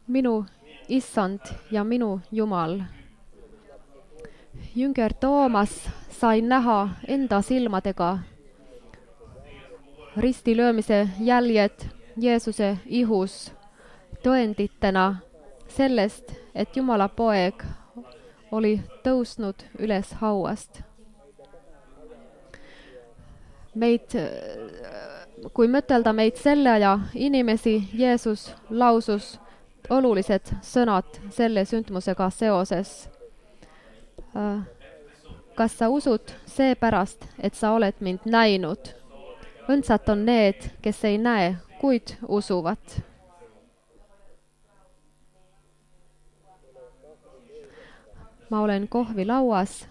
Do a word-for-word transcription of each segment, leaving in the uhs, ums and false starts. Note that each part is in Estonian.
minu issand ja minu Jumal. Jünger Toomas sai näha enda silmadega ristilöömise jäljed Jeesuse ihus tõenditena sellest, et Jumala poeg oli tõusnud üles hauast. Meid, kui mõtelda meid selle aja inimesi, Jeesus lausus olulised sõnad selle sündmusega seoses. Kas sa usud seepärast, et sa oled mind näinud? Õndsad on need, kes ei näe, kuid usuvad. Ma olen kohvilauas.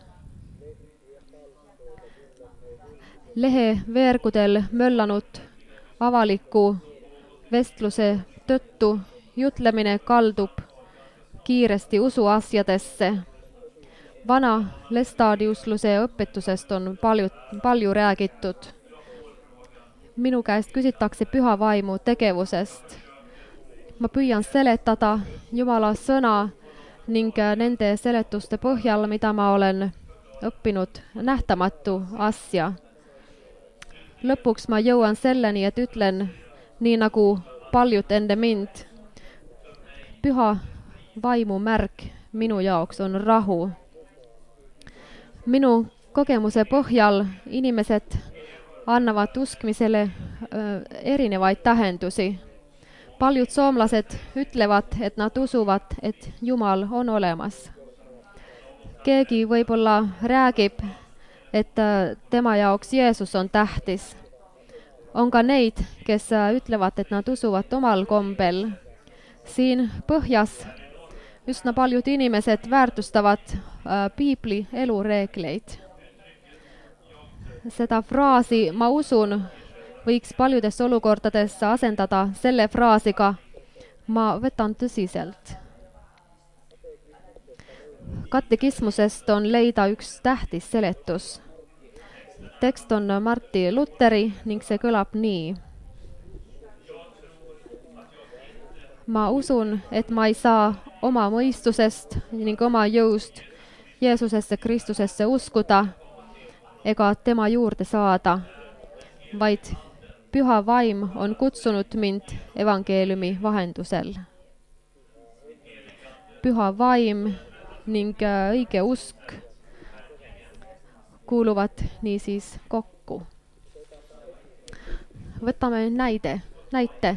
Lehe veergudel möllanud avaliku vestluse tõttu jutlemine kaldub kiiresti usuasjadesse. Vana lestadiusluse õpetusest on palju, palju räägitud. Minu käest küsitakse püha vaimu tegevusest. Ma püüan seletada Jumala sõna ning nende seletuste põhjal, mida ma olen õppinud, nähtamatu asja. Lõpuks ma jõuan selleni, et ütlen, nii nagu paljud enne mind, püha vaimu märk minu jaoks on rahu. Minu kogemuse põhjal inimesed annavad uskmisele äh, erinevaid tähendusi. Paljud soomlased ütlevad, et nad usuvad, et Jumal on olemas. Keegi võib-olla räägib, et tema jaoks Jeesus on tähtis. On ka neid, kes ütlevad, et nad usuvad omal kombel. Siin põhjas üsna paljud inimesed väärtustavad äh, piibli elureegleid. Seda fraasi ma usun võiks paljudes olukordades asendada selle fraasiga ma võtan tõsiselt. Katekismusest on leida üks tähtis seletus. Tekst on Martin Lutheri ning see kõlab nii. Ma usun, et ma ei saa oma mõistusest ning oma jõust Jeesusesse Kristusesse uskuda ega tema juurde saada, vaid püha vaim on kutsunud mind evangeeliumi vahendusel. Püha vaim ning õige usk kuuluvad niisiis kokku. Võtame näide, näite.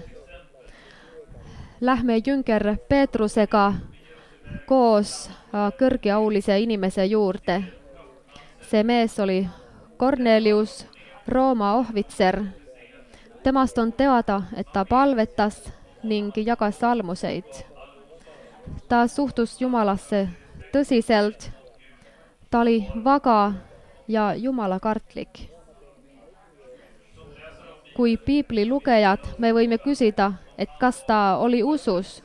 Lähme jünger Peetrusega koos kõrgeaulise inimese juurde. See mees oli Kornelius, Rooma ohvitser. Temast on teada, et ta palvetas ning jagas almuseid. Ta suhtus Jumalasse tõsiselt. Ta oli vaga ja jumalakartlik. Kui piibli lugejad me võime küsida, et kas ta oli usus,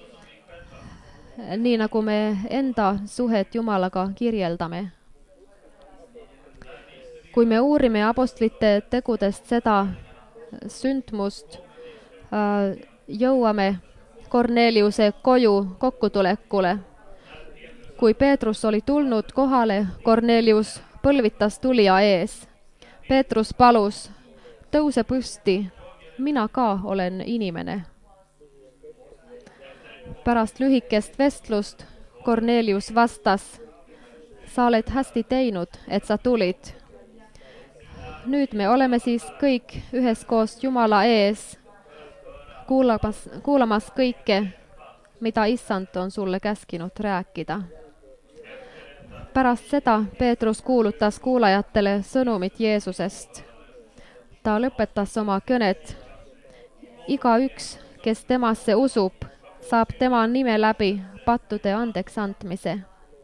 nii nagu me enda suhet Jumalaga kirjeldame. Kui me uurime apostlite tegudest seda sündmust, jõuame Korneliuse koju kokkutulekule. Kui Peetrus oli tulnud kohale, Kornelius põlvitas tulija ees. Peetrus palus, tõuse püsti, mina ka olen inimene. Pärast lühikest vestlust Kornelius vastas, sa oled hästi teinud, et sa tulid. Nüüd me oleme siis kõik üheskoos Jumala ees, kuulamas, kuulamas kõike, mida issand on sulle käskinud rääkida. Pärast seda Peetrus kuulutas kuulajatele sõnumit Jeesusest. Ta lõpetas oma kõnet. Igaüks, kes temasse usub, saab tema nime läbi pattude andeks andmise.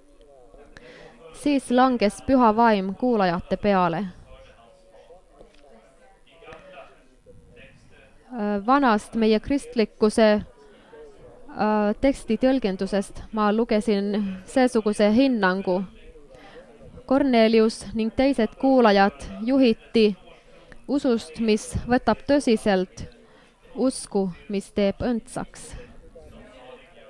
Siis langes püha vaim kuulajate peale. Vanast meie kristlikkuse teksti tõlgendusest ma lugesin seesuguse hinnangu. Kornelius ning teised kuulajad juhiti usust, mis võtab tõsiselt, usku, mis teeb õndsaks.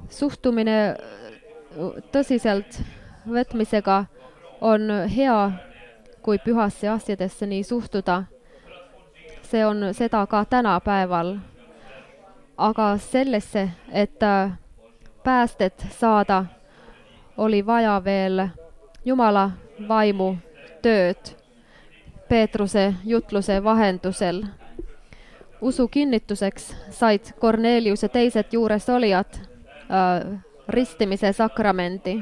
Suhtumine tõsiselt võtmisega on hea, kui pühasse asjadesse nii suhtuda. See on seda ka tänapäeval. Aga sellesse, et päästet saada, oli vaja veel Jumala vaimu tööd Peetruse jutluse vahendusel. Usu kinnituseks said Kornelius ja teised juures olijad äh, ristimise sakramendi.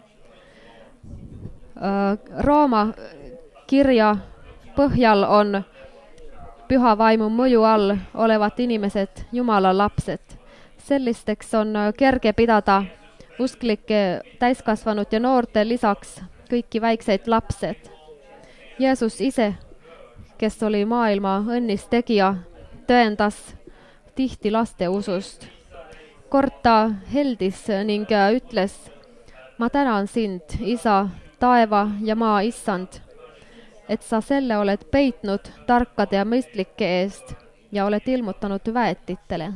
Äh, Rooma kirja põhjal on püha vaimu mõju all olevad inimesed Jumala lapsed. Sellisteks on kerge pidada usklike täiskasvanud ja noorte lisaks kõiki väikseid lapsed. Jeesus ise, kes oli maailma õnnis tegija, tõendas tihti laste usust. Kord ta heldis ning ütles, ma tänan sind, isa, taeva ja maa issand, et sa selle oled peitnud tarkade ja mõistlike eest ja oled ilmutanud väetitele.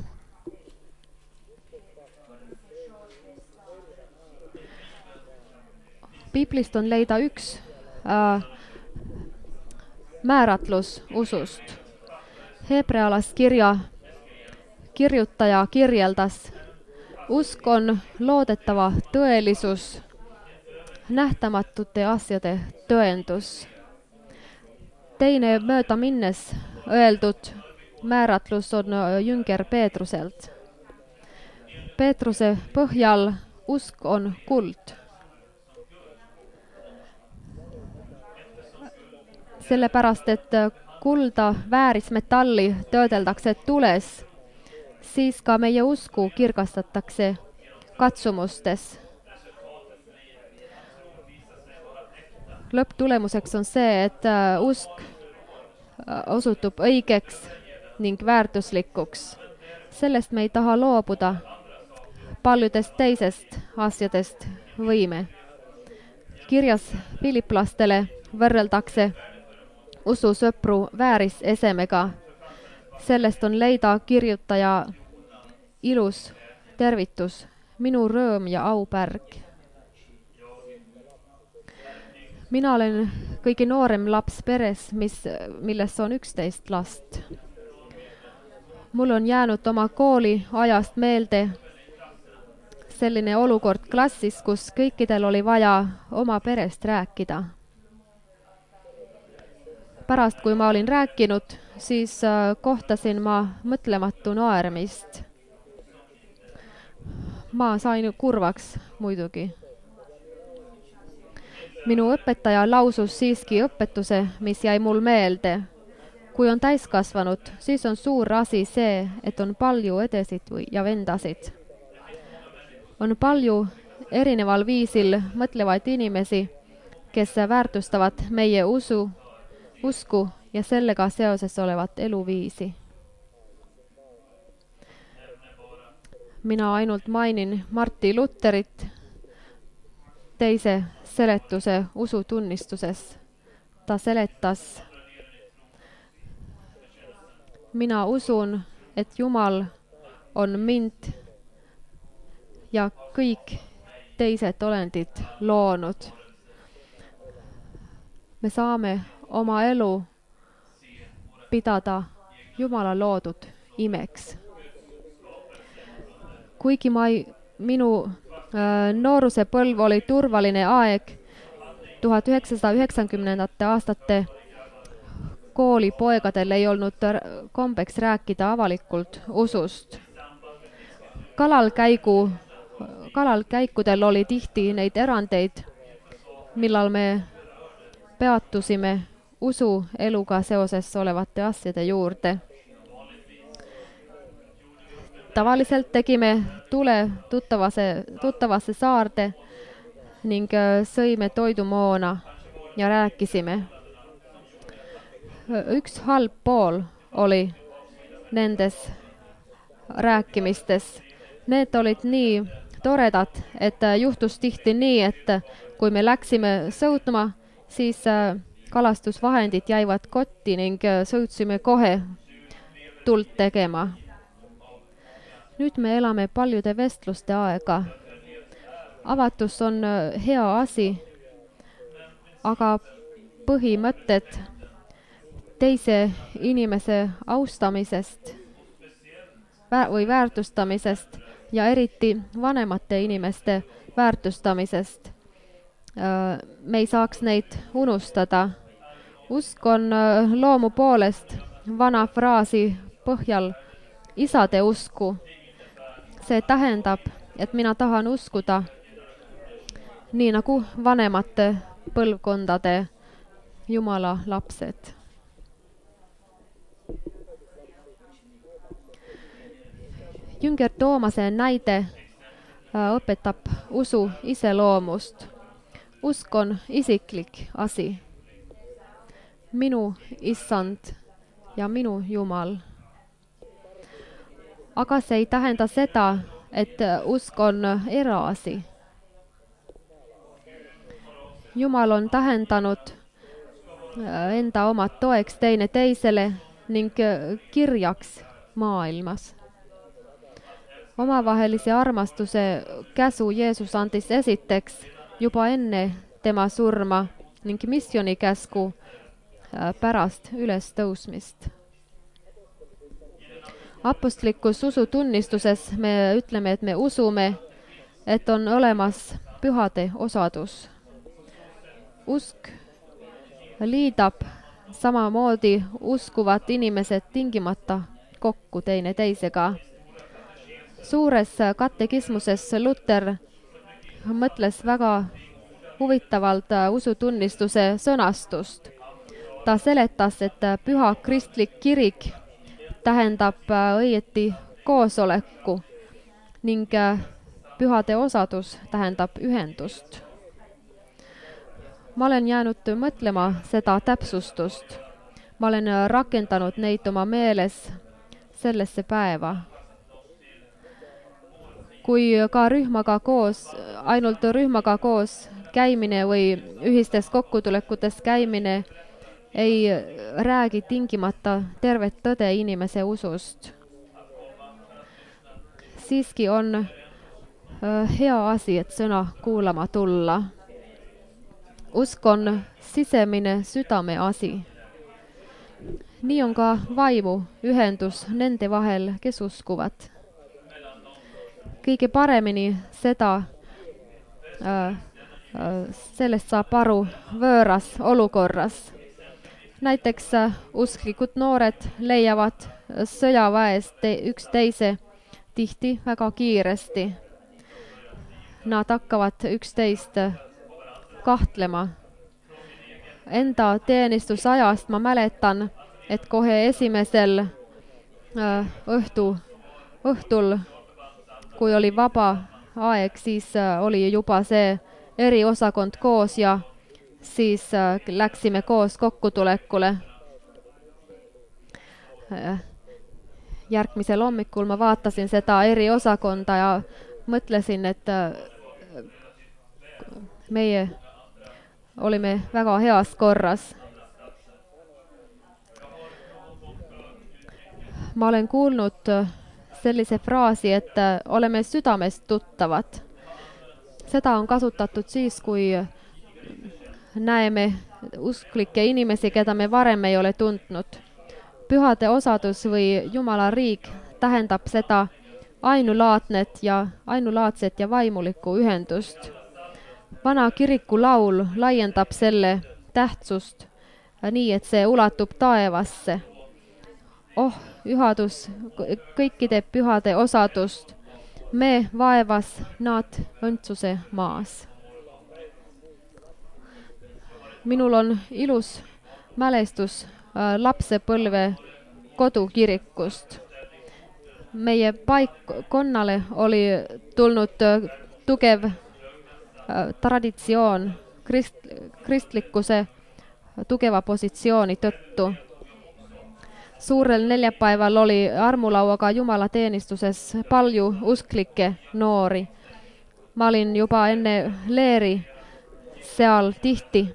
Piiblist on leida üks äh, määratlus usust. Hebrealas kirja kirjutaja kirjeldas, usk on loodetava tõelisus, nähtamatute asjade tõendus. Teine mööda minnes öeldud määratlus on jünger Peetruselt. Peetruse põhjal usk on kuld. Sellepärast, et kulda väärismetalli töödeldakse tules, siis ka meie usku kirgastatakse katsumustes. Lõpptulemuseks on see, et usk osutub õigeks ning väärtuslikuks. Sellest me ei taha loobuda, paljudest teisest asjadest võime. Kirjas filiplastele võrreldakse ususõpru vääris esemega. Sellest on leida kirjutaja ilus tervitus, minu rõõm ja aupärg. Mina olen kõige noorem laps peres, mis, milles on üksteist last. Mul on jäänud oma kooli ajast meelde selline olukord klassis, kus kõikidel oli vaja oma perest rääkida. Pärast, kui ma olin rääkinud, siis kohtasin ma mõtlematu naermist. Ma sain kurvaks muidugi. Minu õpetaja lausus siiski õpetuse, mis jäi mul meelde. Kui on täiskasvanud, siis on suur asi see, et on palju edesid ja vendasid. On palju erineval viisil mõtlevaid inimesi, kes väärtustavad meie usu, usku ja sellega seoses olevat eluviisi. Mina ainult mainin Martti Lutherit teise seletuse usutunnistuses. Ta seletas, mina usun, et Jumal on mind ja kõik teised olendid loonud. Me saame oma elu pidada Jumala loodud imeks. Kuigi ma ei, minu äh, nooruse põlv oli turvaline aeg, tuhat üheksasada üheksakümnendate aastate koolipoegadel ei olnud kombeks rääkida avalikult usust. Kalalkäigu, kalalkäikudel oli tihti neid erandeid, millal me peatusime usu eluga seoses olevate asjade juurde. Tavaliselt tegime tule tuttavase, tuttavasse saarde ning sõime toidumoona ja rääkisime. Üks halb pool oli nendes rääkimistes. Need olid nii toredad, et juhtus tihti nii, et kui me läksime sõudma, siis kalastusvahendid jäivad kotti ning sõudsime kohe tuld tegema. Nüüd me elame paljude vestluste aega. Avatus on hea asi, aga põhimõtted teise inimese austamisest või väärtustamisest ja eriti vanemate inimeste väärtustamisest. Me ei saaks neid unustada. Usk on loomu poolest vana fraasi põhjal isade usku. See tähendab, et mina tahan uskuda nii nagu vanemate põlvkondade Jumala lapsed. Jünger Toomase näide õpetab usu iseloomust. Usk on isiklik asi. Minu issand ja minu Jumal. Aga see ei tähenda seda, et usk on eraasi. Jumal on tähendanud enda omad toeks teine teisele ning kirjaks maailmas. Omavahelise armastuse käsu Jeesus andis esiteks juba enne tema surma ning missionikäsku pärast ülestõusmist. Apostlikus usutunnistuses me ütleme, et me usume, et on olemas pühade osadus. Usk liidab samamoodi uskuvad inimesed tingimata kokku teine teisega. Suures katekismuses Luter mõtles väga huvitavalt usutunnistuse sõnastust. Ta seletas, et püha kristlik kirik tähendab õieti koosoleku ning pühade osadus tähendab ühendust. Ma olen jäänud mõtlema seda täpsustust. Ma olen rakendanud neid oma meeles sellesse päeva. Kui ka rühmaga koos, ainult rühmaga koos käimine või ühistes kokkutulekutes käimine ei räägi tingimata tervet tõde inimese usust. Siiski on hea asi, et sõna kuulama tulla. Usk on sisemine südame asi. Nii on ka vaimu ühendus nende vahel, kes uskuvad. Kõige paremini seda, äh, sellest saab aru võõras olukorras. Näiteks usklikud noored leiavad sõjaväest üks teise tihti väga kiiresti. Nad hakkavad üksteist kahtlema. Enda teenistusajast ma mäletan, et kohe esimesel õhtu, õhtul, kui oli vaba aeg, siis oli juba see eriosakond koos ja siis läksime koos kokkutulekule. Järgmisel hommikul ma vaatasin seda eriosakonda ja mõtlesin, et meie olime väga heas korras. Ma olen kuulnud sellise fraasi, et oleme südamest tuttavad. Seda on kasutatud siis, kui näeme usklikke inimesi, keda me varem ei ole tundnud. Pühade osadus või Jumala riik tähendab seda ainulaadnet ja ainulaadset ja vaimulikku ühendust. Vana kiriku laul laiendab selle tähtsust nii, et see ulatub taevasse. Oh, ühadus kõikide pühade osadust, me vaevas nad õndsuse maas. Minul on ilus mälestus lapsepõlve kodukirikust. Meie paikkonnale oli tulnud tugev traditsioon krist, kristlikkuse tugeva positsiooni tõttu. Suurel neljapäeval oli armulauaga Jumala teenistuses palju usklikke noori. Ma olin juba enne leeri seal tihti.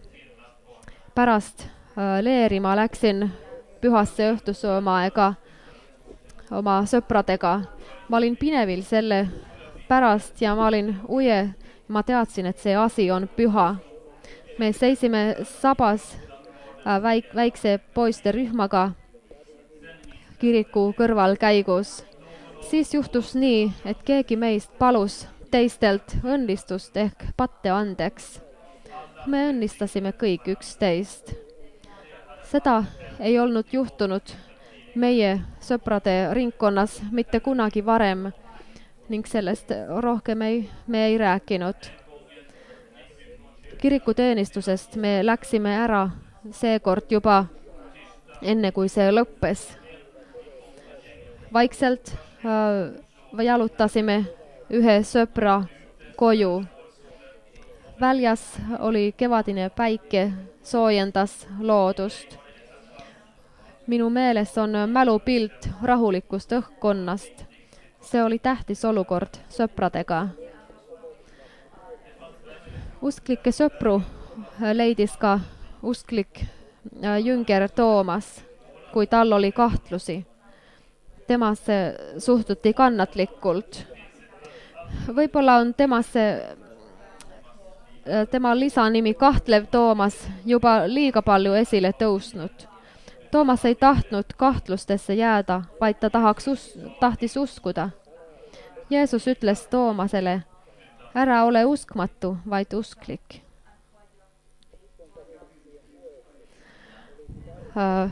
Pärast leeri ma läksin pühasse õhtusöömaaega oma sõpradega. Ma olin pinevil selle pärast ja ma olin uje. Ma teadsin, et see asi on püha. Me seisime sabas väik, väikse poiste rühmaga kiriku kõrval käigus. Siis juhtus nii, et keegi meist palus teistelt õnnistust ehk patte andeks. Me õnnistasime kõik üksteist. Seda ei olnud juhtunud meie sõprade ringkonnas mitte kunagi varem ning sellest rohkem ei, me ei rääkinud. Kirikuteenistusest me läksime ära seekord juba enne, kui see lõppes. Vaikselt äh, jalutasime ühe sõpra koju. Väljas oli kevadine päike, soojendas loodust. Minu meeles on mälupilt rahulikust õhkkonnast. See oli tähtis olukord sõpradega. Usklikke sõpru leidis ka usklik jünger Toomas, kui tal oli kahtlusi. Temasse suhtuti kannatlikult. Võib-olla on temasse, tema lisanimi kahtlev Toomas juba liiga palju esile tõusnud. Toomas ei tahtnud kahtlustesse jääda, vaid ta tahaks us- tahtis uskuda. Jeesus ütles Toomasele, ära ole uskmatu, vaid usklik. Uh,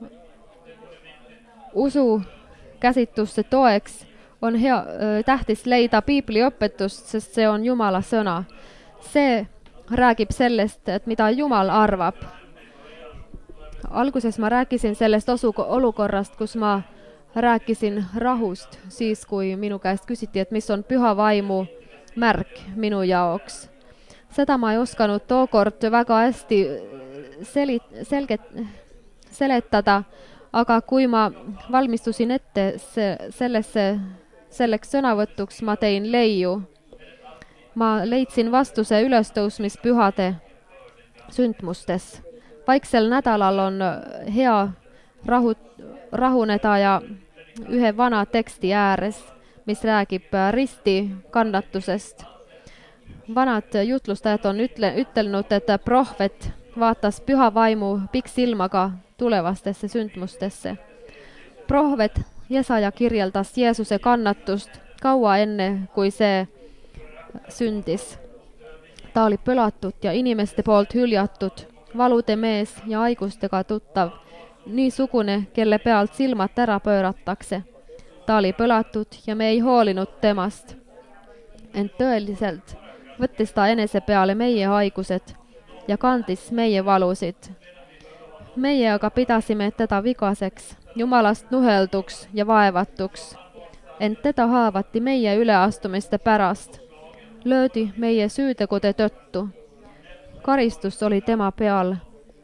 usu käsitluste toeks on hea, uh, tähtis leida piibliõpetust, sest see on Jumala sõna. See räägib sellest, et mida Jumal arvab. Alguses ma rääkisin sellest osu- olukorrast, kus ma rääkisin rahust, siis kui minu käest küsiti, et mis on püha vaimu märk minu jaoks. Seda ma ei osanud tookord väga hästi selit, selget, seletada, aga kui ma valmistusin ette se, sellesse, selleks sõnavõtuks, ma tein leiu. Ma leidsin vastuse ülestõusmispühade sündmustes. Vaiksel nädalal on hea rahu, rahuneda ja ühe vana teksti ääres, mis räägib risti kannatusest. Vanad jutlustajad on ütle, ütelnud, et prohvet vaatas püha vaimu pikksilmaga tulevastesse sündmustesse. Prohvet Jesaja kirjeldas Jeesuse kannatust kaua enne, kui see sündis. Ta oli põlatud ja inimeste poolt hüljatud, valude mees ja haigustega tuttav, niisugune, kelle pealt silmad ära pööratakse. Ta oli põlatud ja me ei hoolinud temast. Ent tõeliselt võttis ta enese peale meie haigused ja kandis meie valusid. Meie aga pidasime teda vigaseks, Jumalast nuhelduks ja vaevatuks. Ent teda haavati meie üleastumiste pärast, löödi meie süütegude tõttu. Karistus oli tema peal,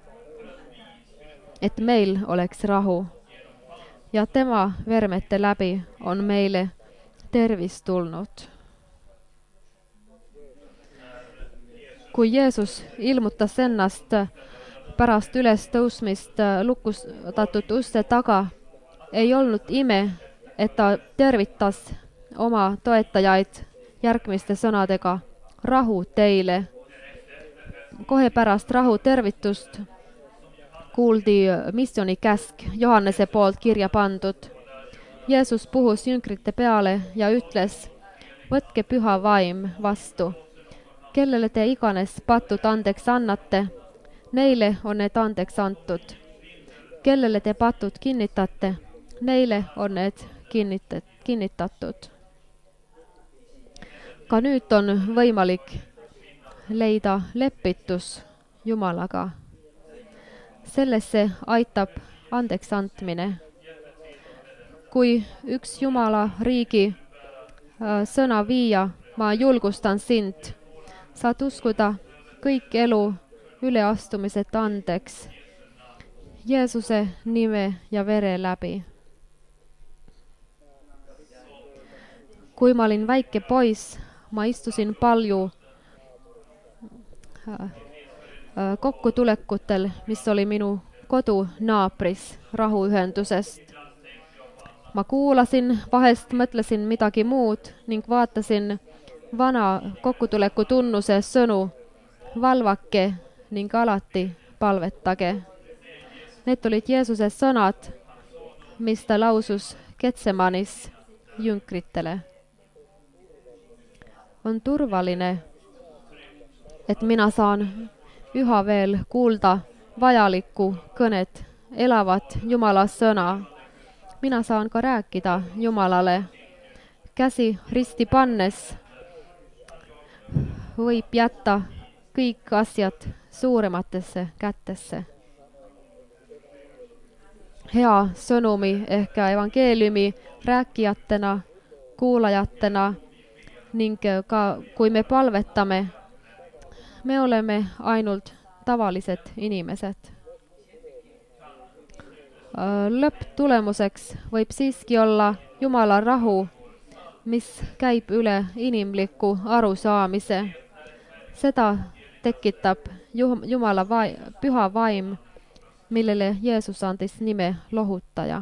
et meil oleks rahu. Ja tema vermete läbi on meile tervis tulnud. Kui Jeesus ilmutas ennast pärast ülestõusmist lukustatud uste taga, ei olnud ime, et ta tervitas oma toetajaid järgmiste sõnadega: rahu teile. Kohe pärast rahu tervitust kuuldi missiooni käsk Johannese poolt kirja pandud. Jeesus puhus jüngrite peale ja ütles: võtke püha vaim vastu. Kellele te iganes patud andeks annate, neile on need andeks antud. Kellele te patud kinnitate, neile on need kinnitat, kinnitatud. Ka nüüd on võimalik leida lepitus Jumalaga. Sellesse aitab andeks andmine. Kui üks Jumala riigi äh, sõna viia, ma julgustan sind, saad uskuda kõik elu üleastumised andeks Jeesuse nime ja vere läbi. Kui ma olin väike poiss, ma istusin palju äh, äh, kokkutulekutel, mis oli minu kodu naabris rahuühendusest. Ma kuulasin, vahest mõtlesin midagi muud ning vaatasin vana kokkutuleku tunnuse sõnu, valvake ning alati palvetage. Need olid Jeesuse sõnad, mis ta lausus Getsemanis jünkritele. On turvaline, et mina saan üha veel kuulda vajalikku kõnet, elavat Jumala sõna. Mina saan ka rääkida Jumalale. Käsi risti pannes võib jätta kõik asjad suurematesse kätesse. Hea sõnumi ehk evangeeliumi rääkijatena, kuulajatena ning ka kui me palvetame, me oleme ainult tavalised inimesed. Lõpptulemuseks võib siiski olla Jumala rahu, mis käib üle inimliku arusaamise. Seda tekitab Jumala vai, püha vaim, millele Jeesus andis nime lohutaja.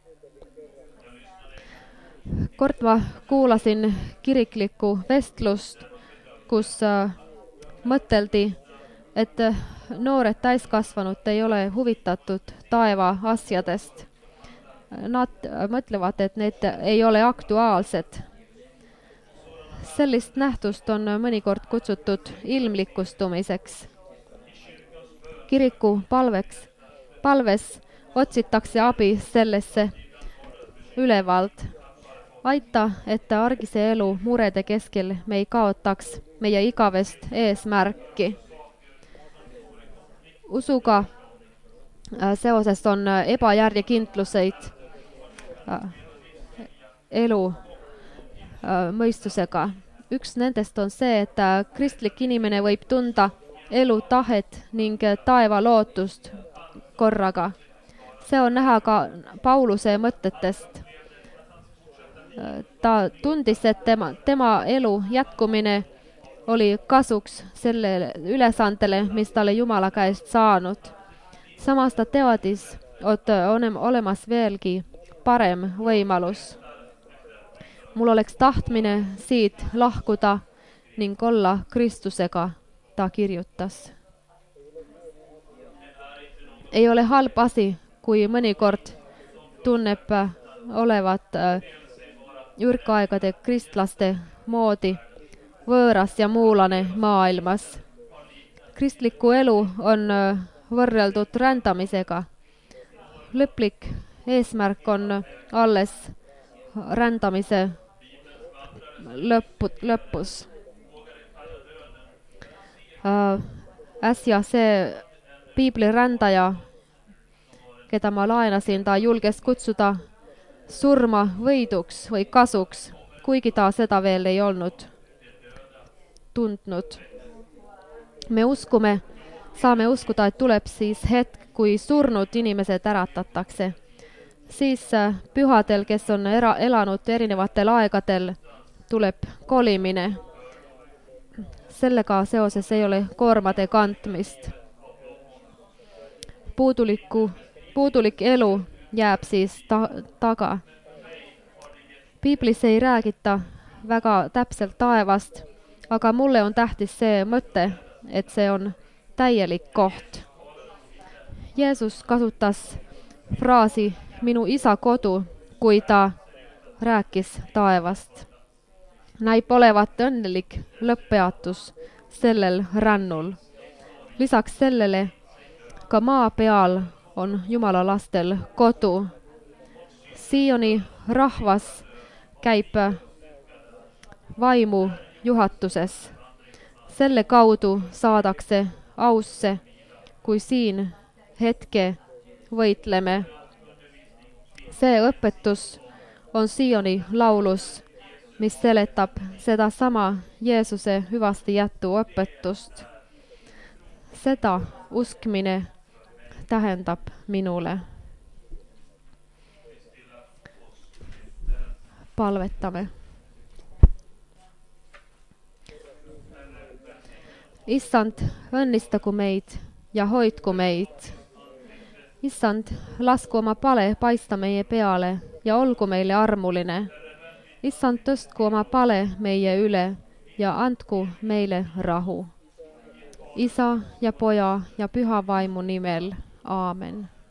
Kord ma kuulasin kiriklikku vestlust, kus mõteldi, et noored täiskasvanud ei ole huvitatud taeva asjadest. Nad mõtlevad, et need ei ole aktuaalsed. Sellist nähtust on mõnikord kutsutud ilmlikustumiseks. Kiriku palveks, palves otsitakse abi sellesse ülevalt. Aita, et argise elu murede keskel me ei kaotaks meie igavest eesmärki. Usuga seoses on ebajärjekindluseid elu mõistusega. Üks nendest on see, et kristlik inimene võib tunda elu tahet ning taeva lootust korraga. See on näha ka Pauluse mõtetest. Ta tundis, et tema, tema elu jätkumine oli kasuks selle ülesandele, mis talle Jumala käest saanud. Samas ta teadis, et on olemas veelgi parem võimalus. Mul oleks tahtmine siit lahkuda ning olla Kristusega, ta kirjutas. Ei ole halb asi, kui mõnikord tunneb olevat ürkaegade kristlaste moodi võõras ja muulane maailmas. Kristliku elu on võrreldud rändamisega. Lõplik eesmärk on alles rändamise lõppu, lõpus. Äh, äsja see piiblirändaja, keda ma laenasin, ta julges kutsuda surma võiduks või kasuks, kuigi ta seda veel ei olnud tundnud. Me uskume, saame uskuda, et tuleb siis hetk, kui surnud inimesed äratatakse. Siis pühadel, kes on era, elanud erinevatel aegadel, tuleb kolimine. Sellega seoses ei ole koormade kantmist. Puuduliku, puudulik elu jääb siis ta, taga. Piiblis ei räägita väga täpselt taevast, aga mulle on tähtis see mõte, et see on täielik koht. Jeesus kasutas fraasi minu isa kodu, kui ta rääkis taevast. Näib olevat õnnelik lõpppeatus sellel rännul. Lisaks sellele ka maa peal on Jumala lastel kodu. Sioni rahvas käib vaimu juhatuses. Selle kaudu saadakse ausse, kui siin hetke võitleme. See õpetus on Sioni laulus, mis seletab seda sama Jeesuse hüvasti jätu õpetust. Seda uskmine tähendab minule. Palvetame. Issand, õnnistagu meid ja hoidku meid. Issand, lasku oma pale paista meie peale ja olgu meille armuline. Issand, tõstku oma pale meie üle ja andku meile rahu. Isa ja Poja ja Püha Vaimu nimel. Aamen.